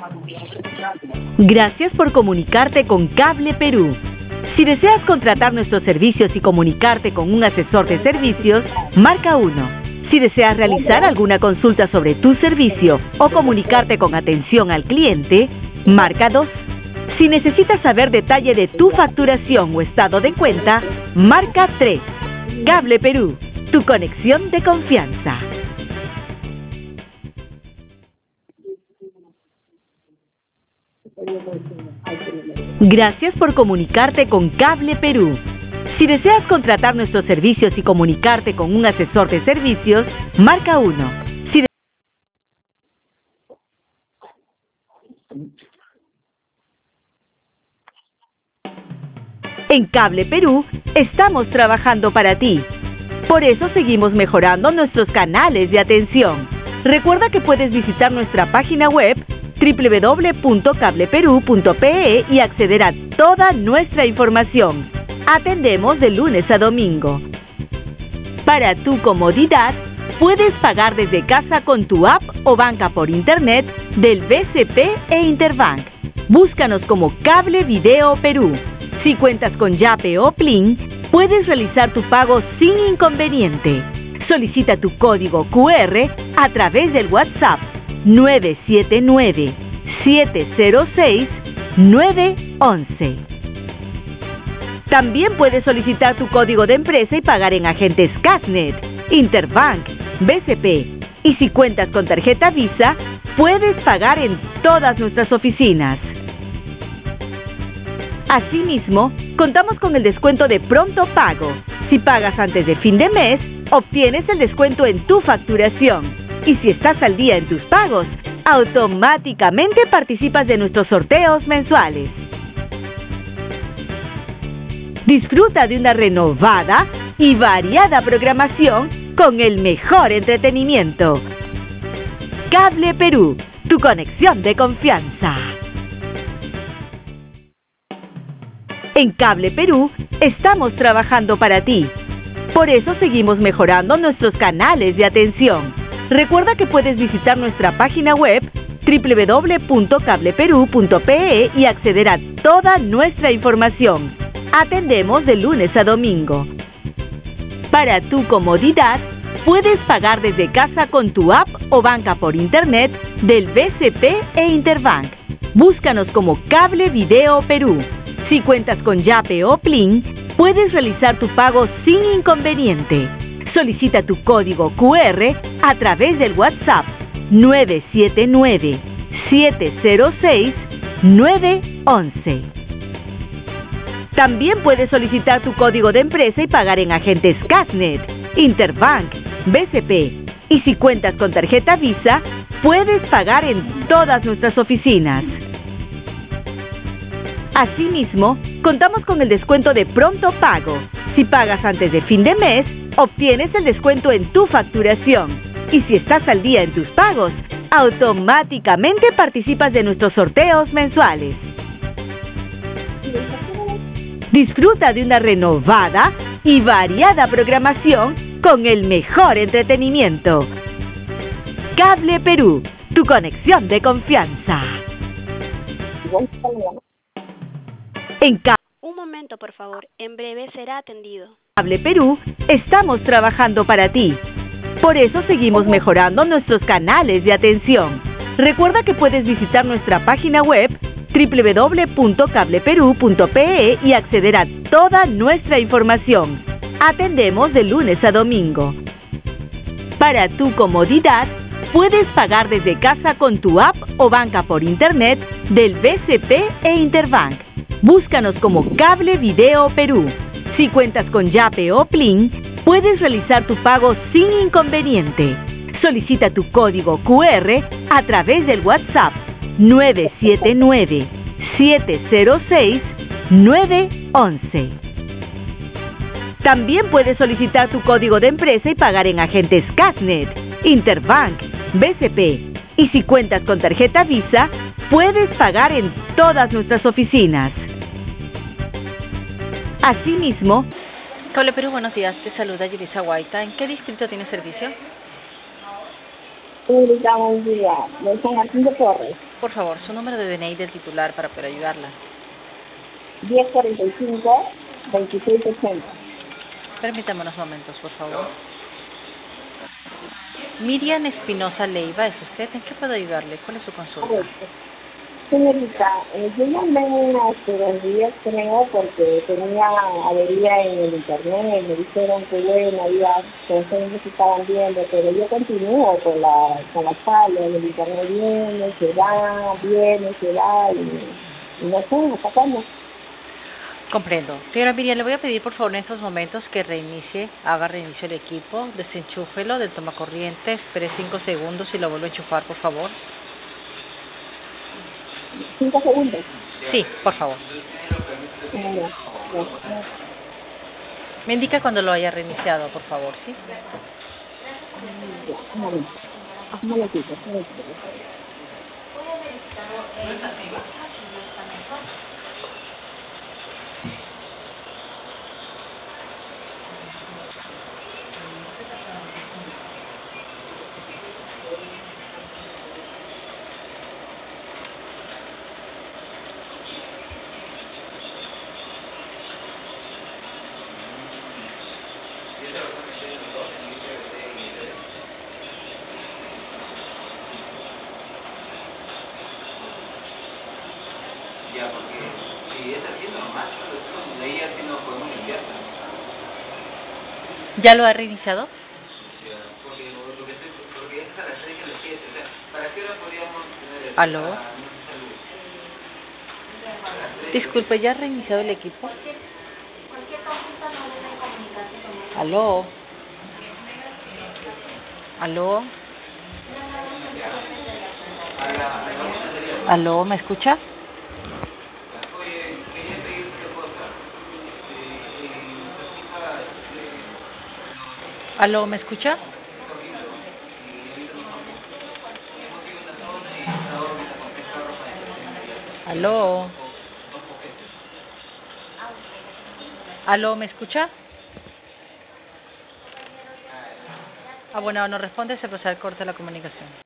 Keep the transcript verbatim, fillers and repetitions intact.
Gracias por comunicarte con Cable Perú. Si deseas contratar nuestros servicios y comunicarte con un asesor de servicios, marca uno. Si deseas realizar alguna consulta sobre tu servicio o comunicarte con atención al cliente, marca dos. Si necesitas saber detalle de tu facturación o estado de cuenta, marca tres. Cable Perú, tu conexión de confianza. Gracias por comunicarte con Cable Perú. Si deseas contratar nuestros servicios y comunicarte con un asesor de servicios, marca uno. Si de... En Cable Perú estamos trabajando para ti. Por eso seguimos mejorando nuestros canales de atención. Recuerda que puedes visitar nuestra página web doble u doble u doble u punto cable perú punto pe e y acceder a toda nuestra información. Atendemos de lunes a domingo. Para tu comodidad, puedes pagar desde casa con tu app o banca por internet del B C P e Interbank. Búscanos como Cable Video Perú. Si cuentas con Yape o Plin, puedes realizar tu pago sin inconveniente. Solicita tu código cu erre a través del WhatsApp nueve siete nueve, siete cero seis, nueve once. También puedes solicitar tu código de empresa y pagar en agentes Casnet, Interbank, B C P. Y si cuentas con tarjeta Visa, puedes pagar en todas nuestras oficinas. Asimismo, contamos con el descuento de pronto pago. Si pagas antes de fin de mes, obtienes el descuento en tu facturación. Y si estás al día en tus pagos, automáticamente participas de nuestros sorteos mensuales. Disfruta de una renovada y variada programación con el mejor entretenimiento. Cable Perú, tu conexión de confianza. En Cable Perú estamos trabajando para ti. Por eso seguimos mejorando nuestros canales de atención. Recuerda que puedes visitar nuestra página web doble u doble u doble u punto cable perú punto pe e y acceder a toda nuestra información. Atendemos de lunes a domingo. Para tu comodidad, puedes pagar desde casa con tu app o banca por internet del B C P e Interbank. Búscanos como Cable Video Perú. Si cuentas con Yape o Plin, puedes realizar tu pago sin inconveniente. Solicita tu código cu erre a través del WhatsApp nueve siete nueve, siete cero seis, nueve once. También puedes solicitar tu código de empresa y pagar en agentes Casnet, Interbank, B C P. Y si cuentas con tarjeta Visa, puedes pagar en todas nuestras oficinas. Asimismo, contamos con el descuento de pronto pago. Si pagas antes de fin de mes, obtienes el descuento en tu facturación. Y si estás al día en tus pagos, automáticamente participas de nuestros sorteos mensuales. Disfruta de una renovada y variada programación con el mejor entretenimiento. Cable Perú, tu conexión de confianza. En Cable Un momento, por favor. En breve será atendido. Cable Perú estamos trabajando para ti. Por eso seguimos mejorando nuestros canales de atención. Recuerda que puedes visitar nuestra página web doble u doble u doble u punto cable perú punto pe e y acceder a toda nuestra información. Atendemos de lunes a domingo. Para tu comodidad, puedes pagar desde casa con tu app o banca por internet del B C P e Interbank. Búscanos como Cable Video Perú. Si cuentas con Yape o Plin, puedes realizar tu pago sin inconveniente. Solicita tu código cu erre a través del WhatsApp nueve siete nueve, siete cero seis, nueve once. También puedes solicitar tu código de empresa y pagar en agentes Casnet, Interbank, B C P. Y si cuentas con tarjeta Visa, puedes pagar en todas nuestras oficinas. Asimismo, Cable Perú, buenos días. Te saluda Yelisa Guaita. ¿En qué distrito tiene servicio? Señorita, buen día. De San Martín de Porres, Por favor, su número de D N I del titular para poder ayudarla. diez cuarenta y cinco, veintiséis ochenta. Permítame unos momentos, por favor. Miriam Espinosa Leiva, ¿es usted? ¿En qué puedo ayudarle? ¿Cuál es su consulta? Correcto. Señorita, eh, yo llamé hace dos días, creo, porque tenía avería en el internet. Me dijeron que, bueno, había cosas que estaban viendo, pero yo continúo con la, con la falla. En el internet viene, se va, viene, se va, y, y no sé, hasta cuándo. Comprendo. Señora Miriam, le voy a pedir por favor en estos momentos que reinicie, haga reinicio el equipo, desenchúfelo del tomacorriente, espere cinco segundos y lo vuelvo a enchufar, por favor. Cinco segundos. Sí, por favor. Eh, ya, ya. Me indica cuando lo haya reiniciado, por favor, ¿sí? Ya, un momento. Un momentito, un momentito, por favor. Ya, porque si es así normal, pero de ahí así no podemos limpiarla. ¿Ya lo ha reiniciado? Ya, porque, porque, porque es a las seis a las siete, o sea, ¿para qué hora podríamos tener el ¿Aló? a nuestra salud? A las seis. Disculpe, ¿ya ha reiniciado el equipo? ¿Aló? ¿Aló? A la, a la una sería. ¿Aló? ¿Me escucha? Oye, quería pedirte una cosa. Eh, en Tacita, este, ¿Aló? ¿Me escucha? ¿Aló? ¿Aló? ¿Me escucha? Ah, bueno, no responde, se procede al corte de la comunicación.